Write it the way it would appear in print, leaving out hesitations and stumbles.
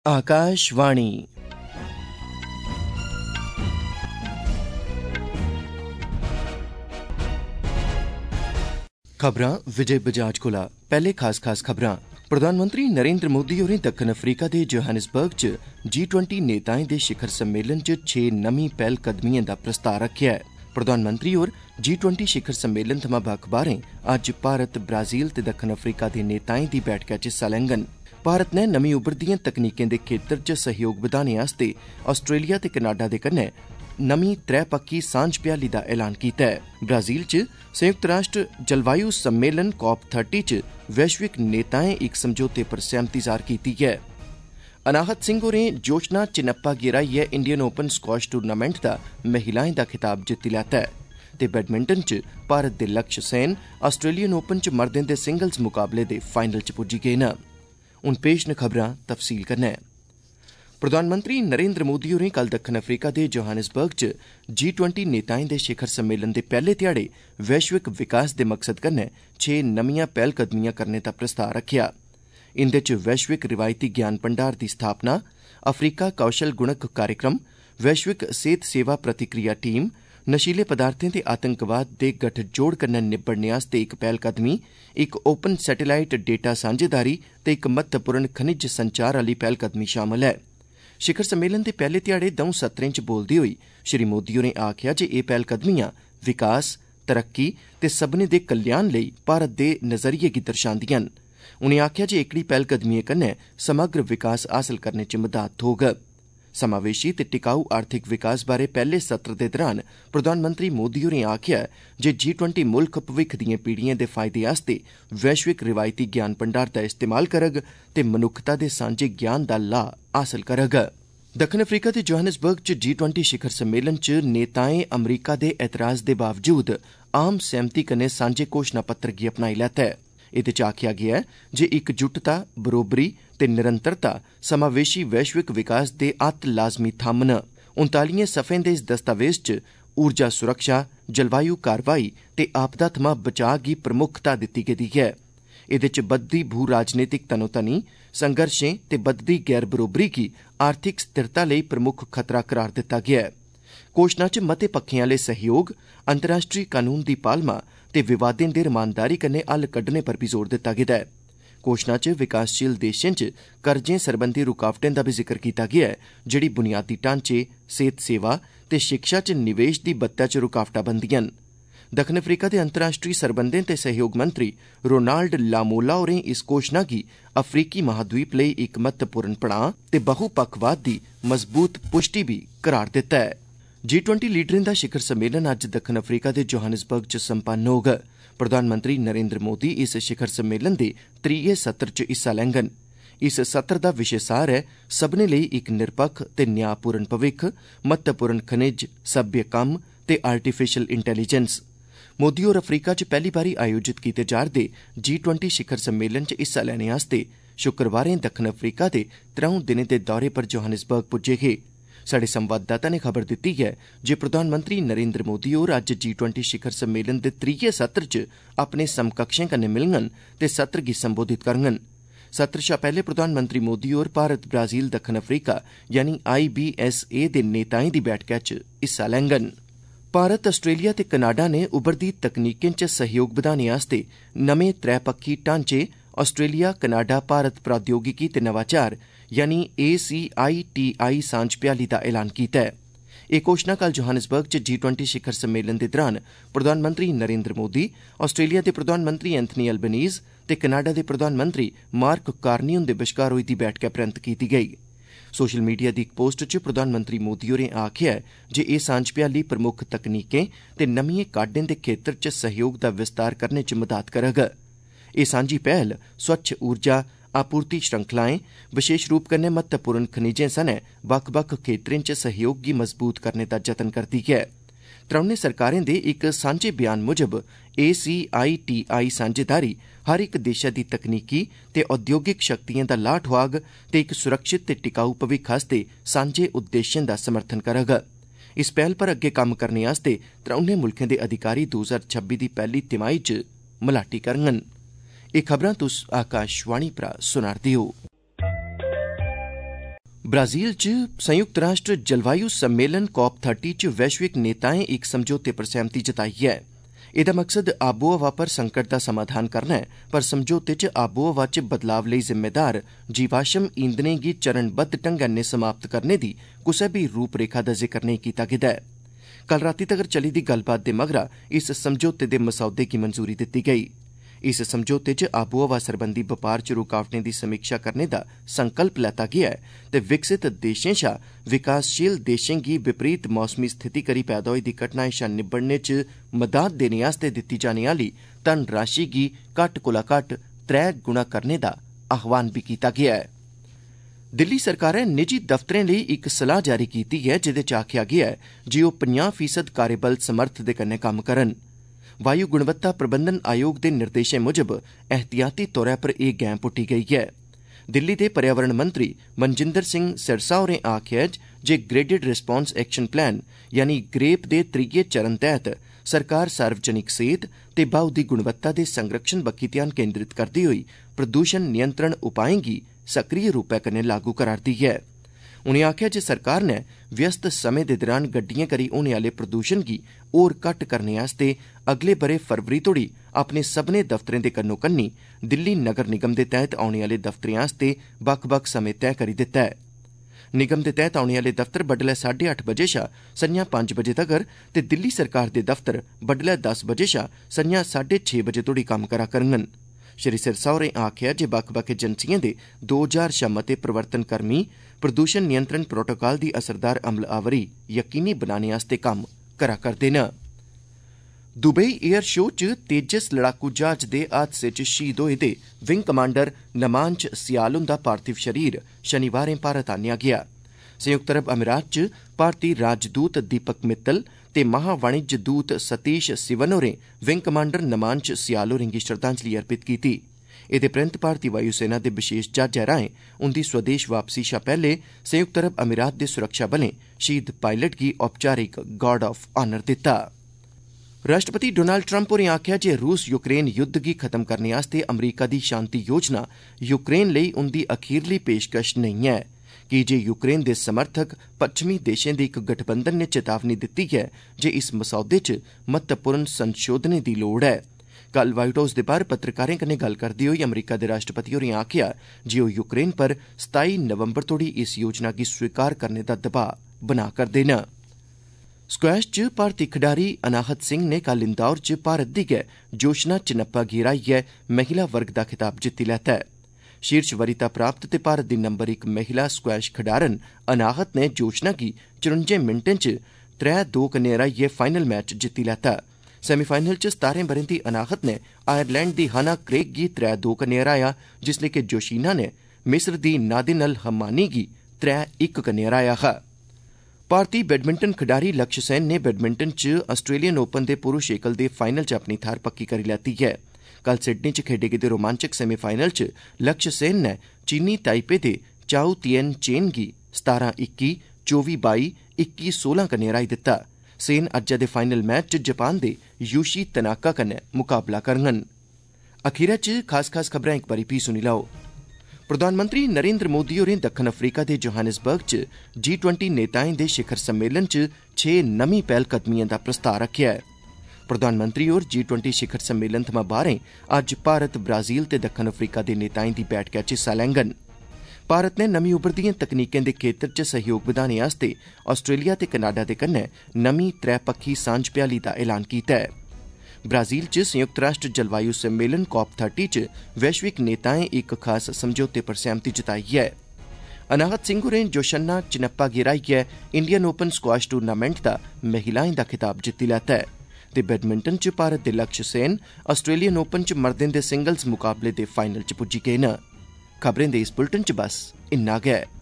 आकाशवाणी खबरां विजय बजाज कोला। पहले खास खबरां। प्रधानमंत्री नरेंद्र मोदी होरें दक्खन अफ्रीका दे जोहानिसबर्ग च G20 नेताएं दे शिखर सम्मेलन च 6 नमीं पैह्लकदमिएं दा प्रस्ताव रखेआ ऐ। प्रधानमंत्री होर G20 शिखर सम्मेलन थमां बक्ख बाह्रें अज्ज भारत, ब्राजील ते दक्खन अफ्रीका दे नेताएं दी बैठका च हिस्सा लैङन। भारत नै नमीं उभरदिएं तकनीकें दे खेतर च सहयोग बधाने आस्तै आस्ट्रेलिया ते कनाडा दे कन्नै नमीं त्रै-पक्खी सांझ भ्याली दा ऐलान कीता ऐ। ब्राजील च संयुक्त राष्ट्र जलवायु सम्मेलन COP30 च वैश्विक नेताएं इक समझौते पर सहमति जाह्र कीती ऐ। अनाहत सिंह होरें जोशना चिन्नप्पा गी हराइयै इंडियन ओपन स्क्वाश टूर्नामेंट दा महिलाएं दा खिताब जित्ती लैता ऐ ते बैडमिंटन च भारत दे लक्ष्य सेन आस्ट्रेलियन ओपन च मर्दें दे सिंगल्स मुकाबले दे फाइनल च पुज्जी गे न। हुण पेश न खबरां तफसील कन्नै। प्रधानमंत्री नरेंद्र मोदी होरें कल दक्खन अफ्रीका दे जोहानिसबर्ग च G20 नेताएं दे शिखर सम्मेलन दे पैह्ले ध्याड़े वैश्विक विकास दे मकसद कन्नै 6 नमियां पैह्लकदमियां करने दा प्रस्ताव रखेआ। इंदे च वैश्विक रिवायती ज्ञान भंडार दी स्थापना, अफ्रीका कौशल गुणक कार्यक्रम, वैश्विक सेहत सेवा प्रतिक्रिया टीम, नशीले पदार्थें ते आतंकवाद दे गठजोड़ कन्नै निब्बड़ने आस्तै इक पैह्लकदमी, इक ओपन सैटेलाइट डेटा सांझेदारी ते इक महत्वपूर्ण खनिज संचार आह्ली पैह्लकदमी शामल ऐ। शिखर सम्मेलन दे पैह्ले ध्याड़े द'ऊं सत्रें च बोलदे होई श्री मोदी होरें आखेआ जे एह् पैह्लकदमियां विकास, तरक्की ते सब्भनें दे कल्याण लेई भारत दे नजरिये गी दर्शांदियां न। उनें आखेआ जे एह्कड़ी पैह्लकदमिएं कन्नै समग्र विकास हासल करने च मदद थ्होग। समावेशी ते टिकाऊ आर्थिक विकास बारै पैह्ले सत्र दे दौरान प्रधानमंत्री मोदी होरें आखेआ जे G20 मुल्ख भविक्ख दिएं पीढ़िएं दे फायदे आस्तै वैश्विक रिवायती ज्ञान भंडार दा इस्तेमाल करग ते मनुक्खता दे सांझे ज्ञान दा लाह् हासल करग। दक्खन अफ्रीका दे जोहानिसबर्ग च G20 शिखर सम्मेलन च नेताएं अमरीका दे एतराज दे बावजूद आम सैह्मति कन्नै सांझे घोषणा पत्र गी अपनाई लैता ऐ। एह्दे च आखेआ गेआ ऐ जे इकजुटता, बरोबरी ते निरंतरता समावेशी वैश्विक विकास दे अत्त लाजमी थम्म न। 39 सफें दे इस दस्तावेज च ऊर्जा सुरक्षा, जलवायु कारवाई ते आपदा थमां बचाव गी प्रमुखता दित्ती गेदी ऐ। एह्दे च बधदी भू राजनीतिक तनोतनी, संघर्षें ते बधदी गैर बरोबरी गी आर्थिक स्थिरता लेई प्रमुख खतरा करार दित्ता गेआ ऐ। घोषणा च मते पक्खें आह्ले सहयोग, अंतर्राष्ट्री कानून दी पालमा ते विवादें दे रमानदारी कन्नै हल कड्ढने पर बी जोर दित्ता गेदा ऐ। घोषणा च विकासशील देशें च कर्जें सरबंधी रुकावटें दा बी जिक्र कीता गेआ ऐ, जेह्ड़ी बुनियादी ढांचे, सेहत सेवा ते शिक्षा च निवेश दी बत्तै च रुकावटां बनदियां न। दक्खन अफ्रीका दे अंतर्राष्ट्री सरबंधें ते सहयोग मंत्री रोनाल्ड लामोला होरें इस घोषणा गी अफ्रीकी महाद्वीप लेई इक महत्वपूर्ण पड़ांऽ ते बहुपक्षवाद दी मजबूत पुष्टि बी करार दित्ता ऐ। G20 लीडरें दा शिखर सम्मेलन अज्ज दक्खन अफ्रीका दे जोहानिसबर्ग च संपन्न होग। प्रधानमंत्री नरेंद्र मोदी इस शिखर सम्मेलन दे 3 सत्र च हिस्सा लैङन। इस सत्र दा विशे सार ऐ सब्भनें लेई इक निरपक्ख ते न्यायपूर्ण भविक्ख, महत्वपूर्ण खनिज, सभ्य कम्म ते आर्टिफिशियल इंटैलीजेंस। मोदी होर अफ्रीका च पैह्ली बारी आयोजित कीते जा'रदे G20 शिखर सम्मेलन च हिस्सा लैने आस्तै शुक्रवारें दक्खन अफ्रीका दे 3 दिनें दे दौरे पर जोहानिसबर्ग पुज्जे हे। साढ़े संवाददाता ने खबर दित्ती ऐ जे प्रधानमंत्री नरेंद्र मोदी होर अज्ज G20 शिखर सम्मेलन दे 3 सत्र च अपने समकक्षें कन्नै मिलङन ते सत्र गी संबोधित करङन। सत्र शा पैह्ले प्रधानमंत्री मोदी होर भारत, ब्राजील, दक्खन अफ्रीका यानी IBSA दे नेताएं दी बैठका च हिस्सा लैङन। भारत, आस्ट्रेलिया ते कनाडा ने उभरदी तकनीकें च सहयोग बधाने आस्तै नमें त्रै-पक्खी ढांचे आस्ट्रेलिया कनाडा भारत प्रौद्योगिकी ते नवाचार यानी ACITI सांझ भ्याली दा ऐलान कीता ऐ। एह् घोषणा कल जोहानिसबर्ग च G20 शिखर सम्मेलन दे दौरान प्रधानमंत्री नरेंद्र मोदी, आस्ट्रेलिया दे प्रधानमंत्री एंथनी अल्बनीज़ ते कनाडा दे प्रधानमंत्री मार्क कार्नी हुंदे बश्कार होई दी बैठका परैंत कीती गेई। सोशल मीडिया दी इक पोस्ट च प्रधानमंत्री मोदी होरें आखेआ जे एह् सांझ भ्याली प्रमुख तकनीकें ते नमिएं काड्डें दे खेतर च सहयोग दा विस्तार करने च मदद करग। एह् सांझी पैह्ल स्वच्छ ऊर्जा, आपूर्ति श्रृंखलाएं, विशेष रूप कन्नै महत्वपूर्ण खनिजें सनै बक्ख-बक्ख खेत्तरें च सहयोग गी मजबूत करने दा जतन करदी ऐ। त्रौनें सरकारें दे इक सांझे बयान मुजब ACITI सांझेदारी हर इक देशै दी तकनीकी ते औद्योगिक शक्तिएं दा लाह् ठोआग ते इक सुरक्षित ते टिकाऊ भविक्ख आस्तै सांझे उद्देश्यें दा समर्थन करग। इस पैह्ल पर अग्गे कम्म करने आस्तै त्रौनें मुल्खें दे अधिकारी 2026 दी पैह्ली तिमाही च मलाटी करङन। एह् खबरां तुस आकाशवाणी परा सुना'रदे ओ। ब्राजील च संयुक्त राष्ट्र जलवायु सम्मेलन COP30 च वैश्विक नेताएं इक समझौते पर सहमति जताई ऐ। एह्दा मकसद आबो हवा पर संकट दा समाधान करना ऐ, पर समझौते च आबो हवा च बदलाव लेई जिम्मेदार जीवाश्म ईंधनें गी चरणबद्ध ढंगै नै समाप्त करने दी कुसै बी रूपरेखा दा जिक्र नेईं कीता गेदा ऐ। कल रातीं तगर चली दी गल्लबात दे मगरा इस समझौते दे मसौदे गी मंजूरी दित्ती गेई। इस समझौते च आबो हवा सरबंधी बपार च रुकावटें दी समीक्षा करने दा संकल्प लैता गेआ ऐ ते विकसित देशें शा विकासशील देशें गी विपरीत मौसमी स्थिति करी पैदा होई दी घटनाएं शा निब्बड़ने च मदाद देने आस्तै दित्ती जाने आह्ली धन राशि गी घट्ट कोला घट्ट 3 गुणा करने दा आह्वान बी कीता गेआ ऐ। दिल्ली सरकारै निजी दफ्तरें लेई इक सलाह जारी कीती ऐ जेह्दे च आखेआ गेआ ऐ जे ओह् 50% कार्यबल समर्थ दे कन्नै कम्म करन। वायु गुणवत्ता प्रबंधन आयोग दे निर्देशें मुजब एहतियाती तौरा पर एह् गैं पुट्टी गेई ऐ। दिल्ली दे पर्यावरण मंत्री मनजिंदर सिंह सिरसा होरें आखेआ जे ग्रेडेड रिस्पांस एक्शन प्लान यानी ग्रेप दे 3 चरण तैह्त सरकार सार्वजनिक सेह्त ते वायु दी गुणवत्ता दे संरक्षण बक्खी ध्यान केंद्रित करदे होई प्रदूषण नियंत्रण उपाएं गी सक्रिय रूपै कन्नै लागू करा'रदी ऐ। उनें आखेआ जे सरकार नै व्यस्त समें दे दौरान गड्डिएं करी होने आह्ले प्रदूषण गी होर घट्ट करने आस्तै अगले ब'रे फरवरी तोड़ी अपने सब्भनें दफ्तरें दे कन्नो कन्नी दिल्ली नगर निगम दे तैह्त औने आह्ले दफ्तरें आस्तै बक्ख-बक्ख समें तैऽ करी दित्ता ऐ। निगम दे तैह्त औने आह्ले दफ्तर बड्डलै 8:30 बजे शा संझां 5 बजे तगर ते दिल्ली सरकार दे दफ्तर बड्डलै 10 बजे शा संझां 6:30 बजे तोड़ी कम्म करा करङन। श्री सिरसा होरें आखेआ जे बक्ख-बक्ख एजेंसिएं दे 2000 शा मते प्रवर्तन कर्मी प्रदूषण नियंत्रण प्रोटोकाल दी असरदार अमलावरी यकीनी बनाने आस्तै कम्म करा करदे न। दुबई एयर शो च तेजस लड़ाकू जहाज दे हादसे च शहीद होए दे विंग कमांडर नमांश सियाल हुंदा पार्थिव शरीर शनिवारें भारत आह्नेआ गेआ। संयुक्त अरब अमीरात च भारती राजदूत दीपक मित्तल ते महावाणिज्य दूत सतीश सिवन होरें विंग कमांडर नमांश सियाल होरें गी श्रद्धांजलि अर्पित कीती। एह्दे परैंत भारती वायु सेना दे विशेष जहाजै राएं उंदी स्वदेश वापसी शा पैह्ले संयुक्त अरब अमीरात दे सुरक्षा बलें शहीद पायलट गी औपचारिक गार्ड ऑफ ऑनर दित्ता। राष्ट्रपति डोनाल्ड ट्रंप होरें आखेआ जे रूस यूक्रेन युद्ध गी खत्म करने आस्तै अमरीका दी शांति योजना यूक्रेन लेई उंदी अखीरली पेशकश नेईं ऐ, की जे यूक्रेन दे समर्थक पच्छमी देशें दे इक गठबंधन ने चेतावनी दित्ती ऐ जे इस मसौदे च महत्वपूर्ण संशोधनें दी लोड़ ऐ। कल व्हाइट हाउस दे बाह्र पत्रकारें कन्नै गल्ल करदे होई अमरीका दे राष्ट्रपति होरें आखेआ जे ओह् यूक्रेन पर 27 नवंबर तोड़ी इस योजना गी स्वीकार करने दा दबाऽ बना करदे न। स्क्वैश च भारती खडारी अनाहत सिंह ने कल इंदौर च भारत दी गै जोशना चिन्नप्पा गी हराइयै महिला वर्ग दा खिताब जित्ती लैता ऐ। शीर्ष वरीता प्राप्त ते भारत दी नंबर 1 महिला स्क्वैश खडारन अनाहत ने जोशना गी 54 मिंटें च 3-2 कन्नै हराइयै फाइनल मैच जित्ती लैता। सेमीफाइनल च 17 ब'रें दी अनाहत ने आयरलैंड दी हाना क्रेग गी 3-2 कन्नै हराया, जिसलै कि जोशीना ने मिस्र दी नादिन अल हमानी गी 3-1 कन्नै हराया हा। भारती बैडमिंटन खडारी लक्ष्य सेन ने बैडमिंटन च आस्ट्रेलियन ओपन दे पुरुष एकल दे फाइनल च अपनी थाह्र पक्की करी लैती ऐ। कल सिडनी च खेडे गेदे रोमांचक सेमीफाइनल च लक्ष्य सेन ने चीनी ताइपे दे चाउ तियन चेन गी 17-21, 24-22, 21-16 कन्नै हराई दित्ता। सेन अज्जै दे फाइनल मैच च जापान दे यूशी तनाका कन्नै मुकाबला करङन। अखीरै च खास खबरां इक बारी फ्ही सुनी लैओ। प्रधानमंत्री नरेंद्र मोदी होरें दक्खन अफ्रीका दे जोहानिसबर्ग च G20 नेताएं दे शिखर सम्मेलन च 6 नमीं पैह्लकदमिएं दा प्रस्ताव रखेआ ऐ। प्रधानमंत्री होर G20 शिखर सम्मेलन थमां बाह्रें अज्ज भारत, ब्राजील ते दक्खन अफ्रीका दे नेताएं दी बैठका च हिस्सा लैङन। भारत ने नमीं उभरदिएं तकनीकें दे खेत्तर च सहयोग बधाने आस्तै आस्ट्रेलिया ते कनाडा दे कन्नै नमीं त्रैपक्खी सांझ भ्याली दा ऐलान कीता ऐ। ब्राजील च संयुक्त राष्ट्र जलवायु सम्मेलन COP30 च वैश्विक नेताएं इक खास समझौते पर सहमति जताई ऐ। अनाहत सिंह होरें जोशन्ना चिन्नप्पा गी हराइयै इंडियन ओपन स्क्वाश टूर्नामेंट दा महिलाएं दा खिताब जित्ती लैता ऐ ते बैडमिंटन च भारत दे लक्ष्य सेन आस्ट्रेलियन ओपन च मर्दें दे सिंगल्स मुकाबले दे फाइनल च पुज्जी गे न। खबरें दे इस बुलेटिन च बस इन्ना गै।